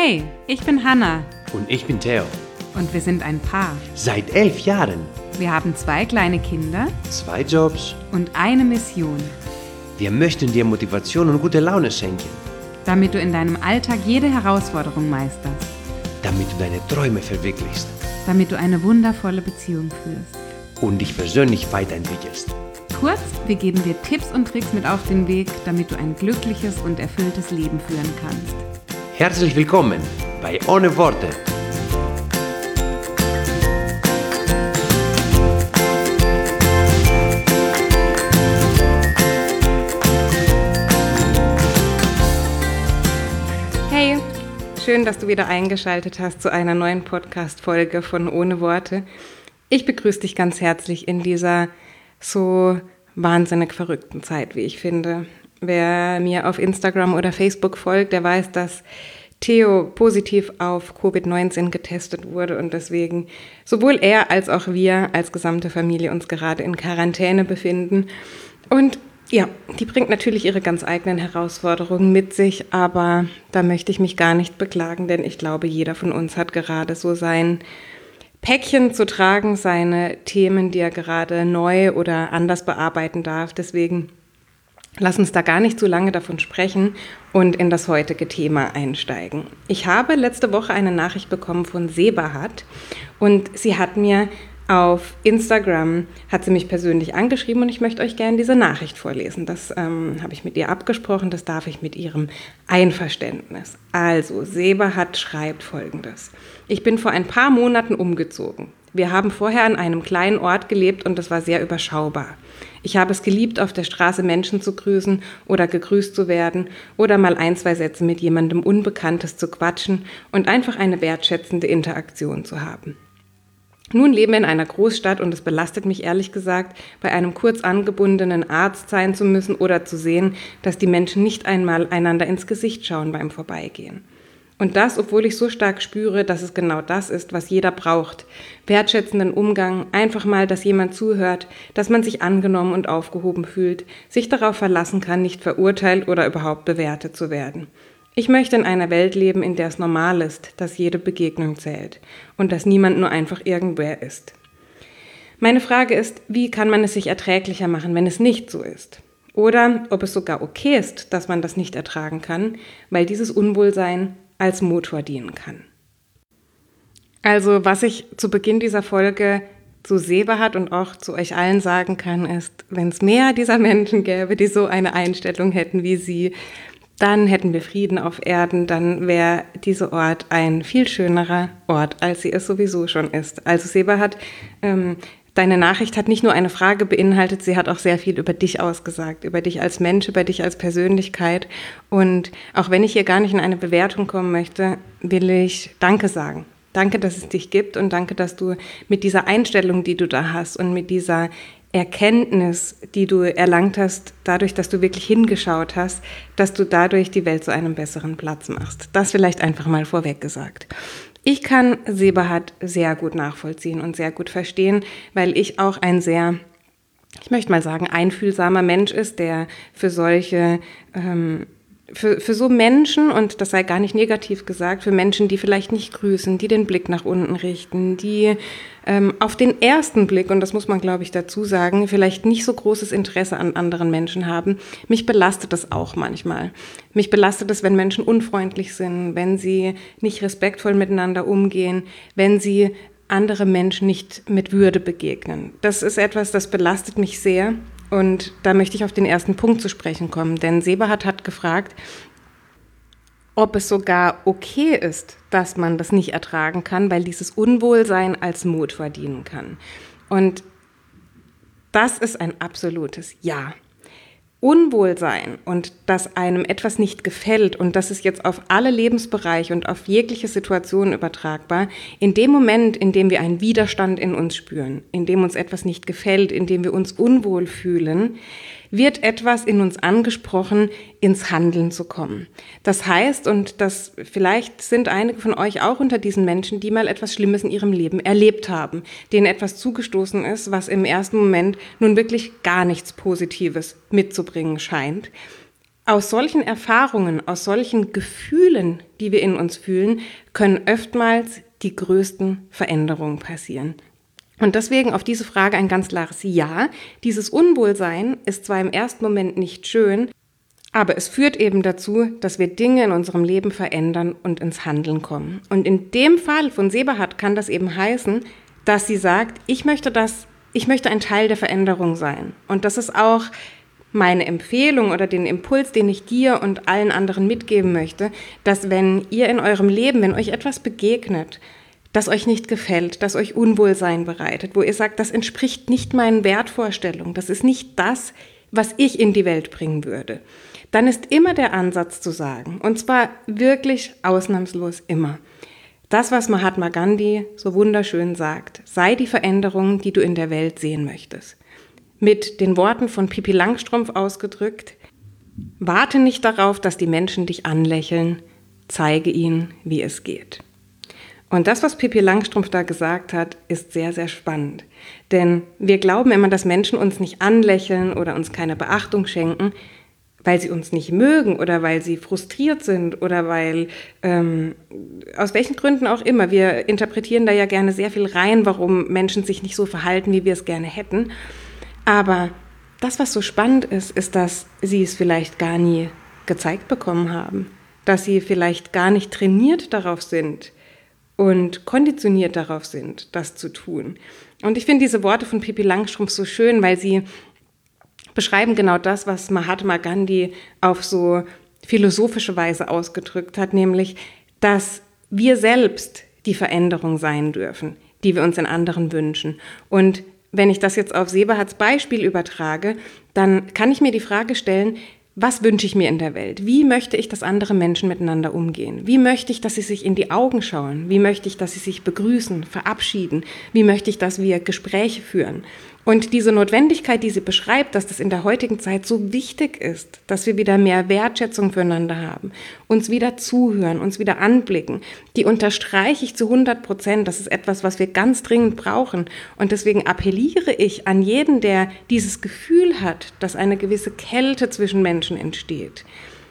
Hey, ich bin Hannah. Und ich bin Theo. Und wir sind ein Paar. Seit 11 Jahren. Wir haben 2 kleine Kinder. 2 Jobs. Und eine Mission. Wir möchten dir Motivation und gute Laune schenken. Damit du in deinem Alltag jede Herausforderung meisterst. Damit du deine Träume verwirklichst. Damit du eine wundervolle Beziehung führst. Und dich persönlich weiterentwickelst. Kurz, wir geben dir Tipps und Tricks mit auf den Weg, damit du ein glückliches und erfülltes Leben führen kannst. Herzlich willkommen bei Ohne Worte. Hey, schön, dass du wieder eingeschaltet hast zu einer neuen Podcast-Folge von Ohne Worte. Ich begrüße dich ganz herzlich in dieser so wahnsinnig verrückten Zeit, wie ich finde. Wer mir auf Instagram oder Facebook folgt, der weiß, dass Theo positiv auf Covid-19 getestet wurde und deswegen sowohl er als auch wir als gesamte Familie uns gerade in Quarantäne befinden. Und ja, die bringt natürlich ihre ganz eigenen Herausforderungen mit sich, aber da möchte ich mich gar nicht beklagen, denn ich glaube, jeder von uns hat gerade so sein Päckchen zu tragen, seine Themen, die er gerade neu oder anders bearbeiten darf. Deswegen lass uns da gar nicht zu lange davon sprechen und in das heutige Thema einsteigen. Ich habe letzte Woche eine Nachricht bekommen von Sebahat und sie hat mir auf Instagram, hat sie mich persönlich angeschrieben und ich möchte euch gerne diese Nachricht vorlesen. Das habe ich mit ihr abgesprochen, das darf ich mit ihrem Einverständnis. Also, Sebahat schreibt Folgendes. Ich bin vor ein paar Monaten umgezogen. Wir haben vorher an einem kleinen Ort gelebt und es war sehr überschaubar. Ich habe es geliebt, auf der Straße Menschen zu grüßen oder gegrüßt zu werden oder mal 1, 2 Sätze mit jemandem Unbekanntes zu quatschen und einfach eine wertschätzende Interaktion zu haben. Nun leben wir in einer Großstadt und es belastet mich ehrlich gesagt, bei einem kurz angebundenen Arzt sein zu müssen oder zu sehen, dass die Menschen nicht einmal einander ins Gesicht schauen beim Vorbeigehen. Und das, obwohl ich so stark spüre, dass es genau das ist, was jeder braucht. Wertschätzenden Umgang, einfach mal, dass jemand zuhört, dass man sich angenommen und aufgehoben fühlt, sich darauf verlassen kann, nicht verurteilt oder überhaupt bewertet zu werden. Ich möchte in einer Welt leben, in der es normal ist, dass jede Begegnung zählt und dass niemand nur einfach irgendwer ist. Meine Frage ist, wie kann man es sich erträglicher machen, wenn es nicht so ist? Oder ob es sogar okay ist, dass man das nicht ertragen kann, weil dieses Unwohlsein als Motor dienen kann. Also, was ich zu Beginn dieser Folge zu Sebahat und auch zu euch allen sagen kann, ist, wenn es mehr dieser Menschen gäbe, die so eine Einstellung hätten wie sie, dann hätten wir Frieden auf Erden, dann wäre dieser Ort ein viel schönerer Ort, als sie es sowieso schon ist. Also Sebahat, deine Nachricht hat nicht nur eine Frage beinhaltet, sie hat auch sehr viel über dich ausgesagt, über dich als Mensch, über dich als Persönlichkeit. Und auch wenn ich hier gar nicht in eine Bewertung kommen möchte, will ich Danke sagen. Danke, dass es dich gibt und danke, dass du mit dieser Einstellung, die du da hast und mit dieser Erkenntnis, die du erlangt hast, dadurch, dass du wirklich hingeschaut hast, dass du dadurch die Welt zu einem besseren Platz machst. Das vielleicht einfach mal vorweg gesagt. Ich kann Sebahat sehr gut nachvollziehen und sehr gut verstehen, weil ich auch ein sehr, ich möchte mal sagen, einfühlsamer Mensch ist, der für solche für so Menschen, und das sei gar nicht negativ gesagt, für Menschen, die vielleicht nicht grüßen, die den Blick nach unten richten, die auf den ersten Blick, und das muss man, glaube ich, dazu sagen, vielleicht nicht so großes Interesse an anderen Menschen haben. Mich belastet das auch manchmal. Mich belastet es, wenn Menschen unfreundlich sind, wenn sie nicht respektvoll miteinander umgehen, wenn sie andere Menschen nicht mit Würde begegnen. Das ist etwas, das belastet mich sehr. Und da möchte ich auf den ersten Punkt zu sprechen kommen, denn Sebahat hat gefragt, ob es sogar okay ist, dass man das nicht ertragen kann, weil dieses Unwohlsein als Motor dienen kann. Und das ist ein absolutes Ja. Unwohlsein und dass einem etwas nicht gefällt, und das ist jetzt auf alle Lebensbereiche und auf jegliche Situation übertragbar, in dem Moment, in dem wir einen Widerstand in uns spüren, in dem uns etwas nicht gefällt, in dem wir uns unwohl fühlen, wird etwas in uns angesprochen, ins Handeln zu kommen. Das heißt, und das vielleicht sind einige von euch auch unter diesen Menschen, die mal etwas Schlimmes in ihrem Leben erlebt haben, denen etwas zugestoßen ist, was im ersten Moment nun wirklich gar nichts Positives mitzubringen scheint. aus solchen Erfahrungen, aus solchen Gefühlen, die wir in uns fühlen, können oftmals die größten Veränderungen passieren. Und deswegen auf diese Frage ein ganz klares Ja. Dieses Unwohlsein ist zwar im ersten Moment nicht schön, aber es führt eben dazu, dass wir Dinge in unserem Leben verändern und ins Handeln kommen. Und in dem Fall von Sebahat kann das eben heißen, dass sie sagt, ich möchte ein Teil der Veränderung sein. Und das ist auch meine Empfehlung oder den Impuls, den ich dir und allen anderen mitgeben möchte, dass wenn ihr in eurem Leben, wenn euch etwas begegnet, das euch nicht gefällt, das euch Unwohlsein bereitet, wo ihr sagt, das entspricht nicht meinen Wertvorstellungen, das ist nicht das, was ich in die Welt bringen würde, dann ist immer der Ansatz zu sagen, und zwar wirklich ausnahmslos immer, das, was Mahatma Gandhi so wunderschön sagt, sei die Veränderung, die du in der Welt sehen möchtest. Mit den Worten von Pippi Langstrumpf ausgedrückt, warte nicht darauf, dass die Menschen dich anlächeln, zeige ihnen, wie es geht. Und das, was Pippi Langstrumpf da gesagt hat, ist sehr, sehr spannend. Denn wir glauben immer, dass Menschen uns nicht anlächeln oder uns keine Beachtung schenken, weil sie uns nicht mögen oder weil sie frustriert sind oder weil, aus welchen Gründen auch immer. Wir interpretieren da ja gerne sehr viel rein, warum Menschen sich nicht so verhalten, wie wir es gerne hätten. Aber das, was so spannend ist, ist, dass sie es vielleicht gar nie gezeigt bekommen haben, dass sie vielleicht gar nicht trainiert darauf sind und konditioniert darauf sind, das zu tun. Und ich finde diese Worte von Pippi Langstrumpf so schön, weil sie beschreiben genau das, was Mahatma Gandhi auf so philosophische Weise ausgedrückt hat, nämlich, dass wir selbst die Veränderung sein dürfen, die wir uns in anderen wünschen. Und wenn ich das jetzt auf Sebahats Beispiel übertrage, dann kann ich mir die Frage stellen, was wünsche ich mir in der Welt? Wie möchte ich, dass andere Menschen miteinander umgehen? Wie möchte ich, dass sie sich in die Augen schauen? Wie möchte ich, dass sie sich begrüßen, verabschieden? Wie möchte ich, dass wir Gespräche führen? Und diese Notwendigkeit, die sie beschreibt, dass das in der heutigen Zeit so wichtig ist, dass wir wieder mehr Wertschätzung füreinander haben, uns wieder zuhören, uns wieder anblicken, die unterstreiche ich zu 100%. Das ist etwas, was wir ganz dringend brauchen. Und deswegen appelliere ich an jeden, der dieses Gefühl hat, dass eine gewisse Kälte zwischen Menschen entsteht,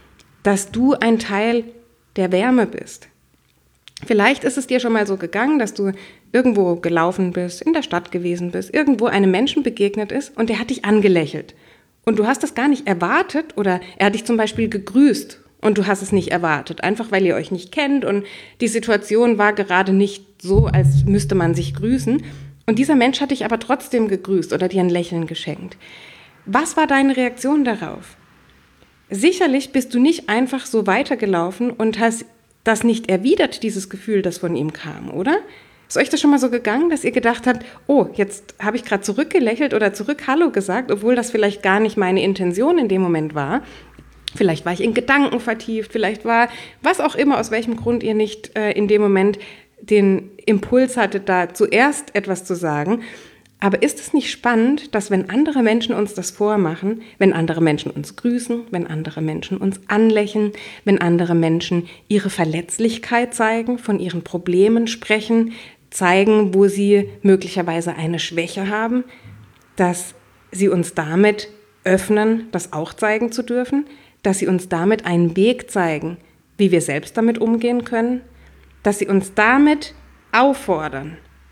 dass du ein Teil der Wärme bist. Vielleicht ist es dir schon mal so gegangen, dass du irgendwo gelaufen bist, in der Stadt gewesen bist, irgendwo einem Menschen begegnet ist und der hat dich angelächelt. Und du hast das gar nicht erwartet oder er hat dich zum Beispiel gegrüßt und du hast es nicht erwartet, einfach weil ihr euch nicht kennt und die Situation war gerade nicht so, als müsste man sich grüßen. Und dieser Mensch hat dich aber trotzdem gegrüßt oder dir ein Lächeln geschenkt. Was war deine Reaktion darauf? Sicherlich bist du nicht einfach so weitergelaufen und hast das nicht erwidert, dieses Gefühl, das von ihm kam, oder? Ist euch das schon mal so gegangen, dass ihr gedacht habt, oh, jetzt habe ich gerade zurückgelächelt oder zurück Hallo gesagt, obwohl das vielleicht gar nicht meine Intention in dem Moment war? Vielleicht war ich in Gedanken vertieft, vielleicht war, was auch immer, aus welchem Grund ihr nicht in dem Moment den Impuls hattet, da zuerst etwas zu sagen. Aber ist es nicht spannend, dass wenn andere Menschen uns das vormachen, wenn andere Menschen uns grüßen, wenn andere Menschen uns anlächeln, wenn andere Menschen ihre Verletzlichkeit zeigen, von ihren Problemen sprechen, zeigen, wo sie möglicherweise eine Schwäche haben, dass sie uns damit öffnen, das auch zeigen zu dürfen, dass sie uns damit einen Weg zeigen, wie wir selbst damit umgehen können, dass sie uns damit auffordern,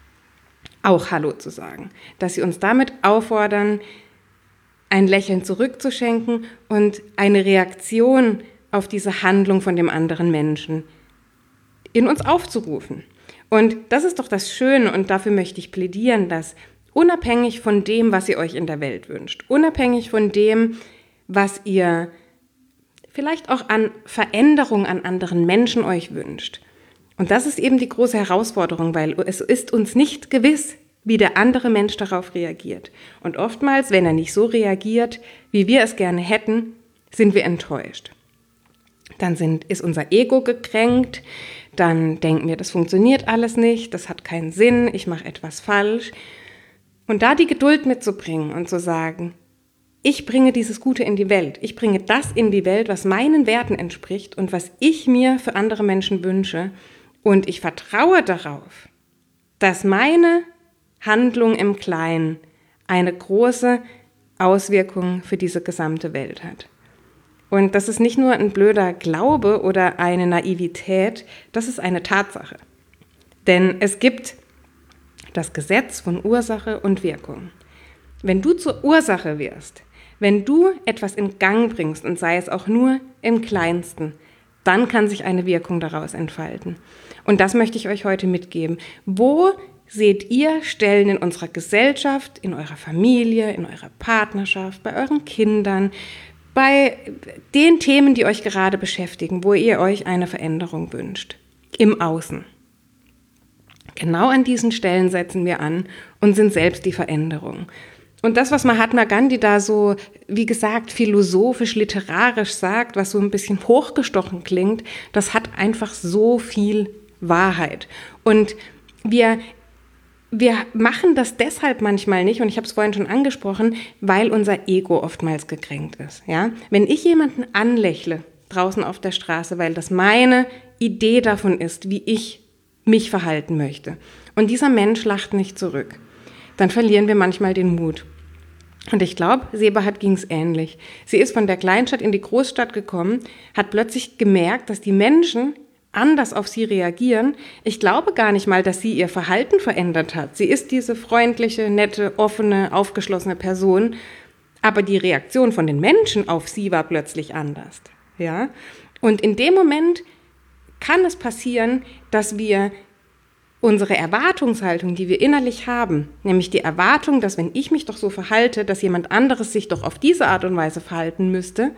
auch Hallo zu sagen, dass sie uns damit auffordern, ein Lächeln zurückzuschenken und eine Reaktion auf diese Handlung von dem anderen Menschen in uns aufzurufen. Und das ist doch das Schöne und dafür möchte ich plädieren, dass unabhängig von dem, was ihr euch in der Welt wünscht, unabhängig von dem, was ihr vielleicht auch an Veränderung an anderen Menschen euch wünscht. Und das ist eben die große Herausforderung, weil es ist uns nicht gewiss, wie der andere Mensch darauf reagiert. Und oftmals, wenn er nicht so reagiert, wie wir es gerne hätten, sind wir enttäuscht. Dann ist unser Ego gekränkt, dann denken wir, das funktioniert alles nicht, das hat keinen Sinn, ich mache etwas falsch. Und da die Geduld mitzubringen und zu sagen, ich bringe dieses Gute in die Welt, ich bringe das in die Welt, was meinen Werten entspricht und was ich mir für andere Menschen wünsche. Und ich vertraue darauf, dass meine Handlung im Kleinen eine große Auswirkung für diese gesamte Welt hat. Und das ist nicht nur ein blöder Glaube oder eine Naivität, das ist eine Tatsache. Denn es gibt das Gesetz von Ursache und Wirkung. Wenn du zur Ursache wirst, wenn du etwas in Gang bringst und sei es auch nur im Kleinsten, dann kann sich eine Wirkung daraus entfalten. Und das möchte ich euch heute mitgeben. Wo seht ihr Stellen in unserer Gesellschaft, in eurer Familie, in eurer Partnerschaft, bei euren Kindern, bei den Themen, die euch gerade beschäftigen, wo ihr euch eine Veränderung wünscht, im Außen? Genau an diesen Stellen setzen wir an und sind selbst die Veränderung. Und das, was Mahatma Gandhi da so, wie gesagt, philosophisch, literarisch sagt, was so ein bisschen hochgestochen klingt, das hat einfach so viel Wahrheit. Und wir machen das deshalb manchmal nicht, und ich habe es vorhin schon angesprochen, weil unser Ego oftmals gekränkt ist. Ja? Wenn ich jemanden anlächle draußen auf der Straße, weil das meine Idee davon ist, wie ich mich verhalten möchte, und dieser Mensch lacht nicht zurück, dann verlieren wir manchmal den Mut. Und ich glaube, Sebahat ging es ähnlich. Sie ist von der Kleinstadt in die Großstadt gekommen, hat plötzlich gemerkt, dass die Menschen anders auf sie reagieren. Ich glaube gar nicht mal, dass sie ihr Verhalten verändert hat. Sie ist diese freundliche, nette, offene, aufgeschlossene Person, aber die Reaktion von den Menschen auf sie war plötzlich anders. Ja? Und in dem Moment kann es passieren, dass wir unsere Erwartungshaltung, die wir innerlich haben, nämlich die Erwartung, dass wenn ich mich doch so verhalte, dass jemand anderes sich doch auf diese Art und Weise verhalten müsste,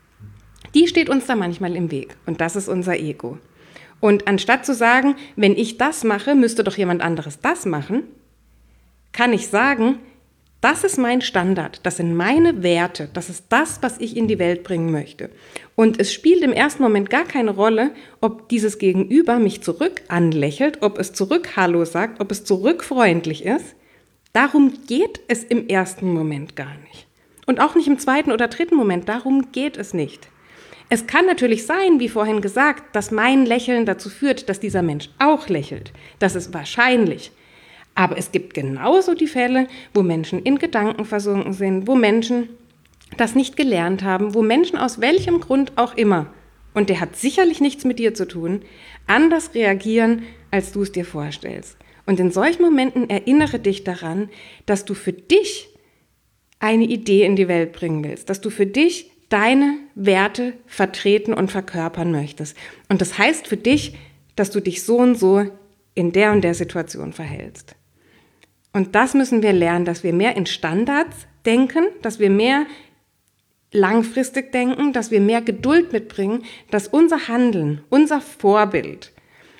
die steht uns da manchmal im Weg. Und das ist unser Ego. Und anstatt zu sagen, wenn ich das mache, müsste doch jemand anderes das machen, kann ich sagen, das ist mein Standard, das sind meine Werte, das ist das, was ich in die Welt bringen möchte. Und es spielt im ersten Moment gar keine Rolle, ob dieses Gegenüber mich zurück anlächelt, ob es zurück Hallo sagt, ob es zurück freundlich ist. Darum geht es im ersten Moment gar nicht. Und auch nicht im zweiten oder dritten Moment, darum geht es nicht. Es kann natürlich sein, wie vorhin gesagt, dass mein Lächeln dazu führt, dass dieser Mensch auch lächelt. Das ist wahrscheinlich. Aber es gibt genauso die Fälle, wo Menschen in Gedanken versunken sind, wo Menschen das nicht gelernt haben, wo Menschen aus welchem Grund auch immer, und der hat sicherlich nichts mit dir zu tun, anders reagieren, als du es dir vorstellst. Und in solchen Momenten erinnere dich daran, dass du für dich eine Idee in die Welt bringen willst, dass du für dich deine Werte vertreten und verkörpern möchtest. Und das heißt für dich, dass du dich so und so in der und der Situation verhältst. Und das müssen wir lernen, dass wir mehr in Standards denken, dass wir mehr langfristig denken, dass wir mehr Geduld mitbringen, dass unser Handeln, unser Vorbild,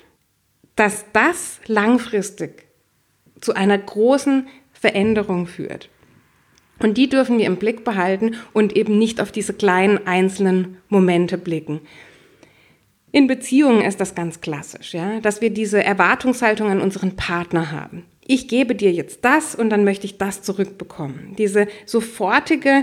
dass das langfristig zu einer großen Veränderung führt. Und die dürfen wir im Blick behalten und eben nicht auf diese kleinen einzelnen Momente blicken. In Beziehungen ist das ganz klassisch, ja, dass wir diese Erwartungshaltung an unseren Partner haben. Ich gebe dir jetzt das und dann möchte ich das zurückbekommen. Diese sofortige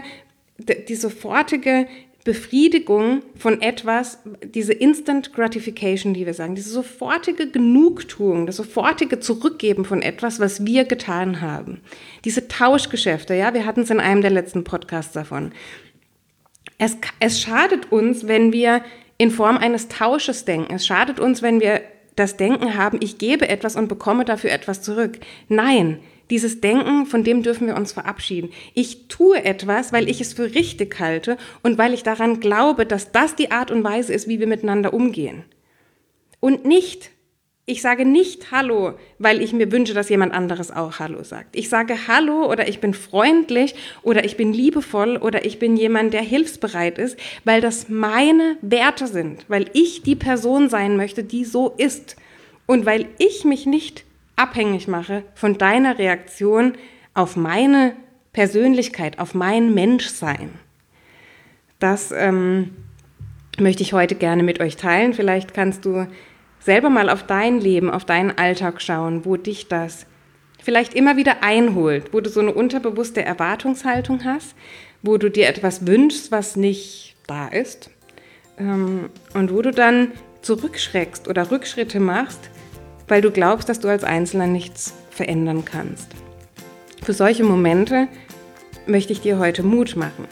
Befriedigung von etwas, diese Instant Gratification, die wir sagen, diese sofortige Genugtuung, das sofortige Zurückgeben von etwas, was wir getan haben. Diese Tauschgeschäfte, ja, wir hatten es in einem der letzten Podcasts davon. Es schadet uns, wenn wir in Form eines Tausches denken. Es schadet uns, wenn wir das Denken haben, ich gebe etwas und bekomme dafür etwas zurück. Nein, dieses Denken, von dem dürfen wir uns verabschieden. Ich tue etwas, weil ich es für richtig halte und weil ich daran glaube, dass das die Art und Weise ist, wie wir miteinander umgehen. Und nicht, ich sage nicht Hallo, weil ich mir wünsche, dass jemand anderes auch Hallo sagt. Ich sage Hallo oder ich bin freundlich oder ich bin liebevoll oder ich bin jemand, der hilfsbereit ist, weil das meine Werte sind, weil ich die Person sein möchte, die so ist und weil ich mich nicht abhängig mache von deiner Reaktion auf meine Persönlichkeit, auf mein Menschsein. Das möchte ich heute gerne mit euch teilen. Vielleicht kannst du selber mal auf dein Leben, auf deinen Alltag schauen, wo dich das vielleicht immer wieder einholt, wo du so eine unterbewusste Erwartungshaltung hast, wo du dir etwas wünschst, was nicht da ist und wo du dann zurückschreckst oder Rückschritte machst, weil du glaubst, dass du als Einzelner nichts verändern kannst. Für solche Momente möchte ich dir heute Mut machen.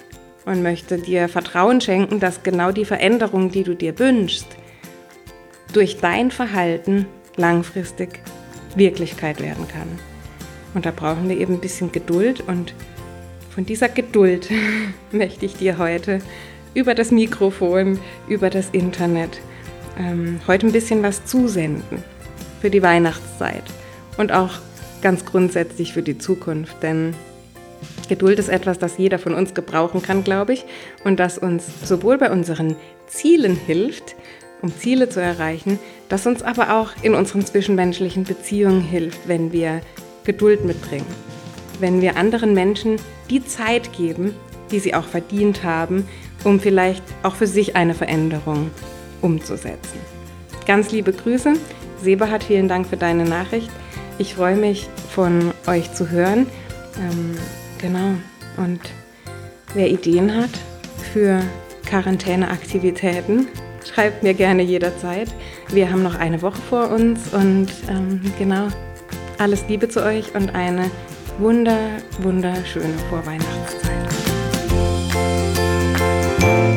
und möchte dir Vertrauen schenken, dass genau die Veränderung, die du dir wünschst, durch dein Verhalten langfristig Wirklichkeit werden kann. Und da brauchen wir eben ein bisschen Geduld, und von dieser Geduld möchte ich dir heute über das Mikrofon, über das Internet heute ein bisschen was zusenden für die Weihnachtszeit und auch ganz grundsätzlich für die Zukunft, denn Geduld ist etwas, das jeder von uns gebrauchen kann, glaube ich, und das uns sowohl bei unseren Zielen hilft, um Ziele zu erreichen, das uns aber auch in unseren zwischenmenschlichen Beziehungen hilft, wenn wir Geduld mitbringen, wenn wir anderen Menschen die Zeit geben, die sie auch verdient haben, um vielleicht auch für sich eine Veränderung umzusetzen. Ganz liebe Grüße. Sebahat, vielen Dank für deine Nachricht. Ich freue mich, von euch zu hören. Genau. Und wer Ideen hat für Quarantäneaktivitäten, schreibt mir gerne jederzeit. Wir haben noch eine Woche vor uns und genau, alles Liebe zu euch und eine wunderschöne Vorweihnachtszeit.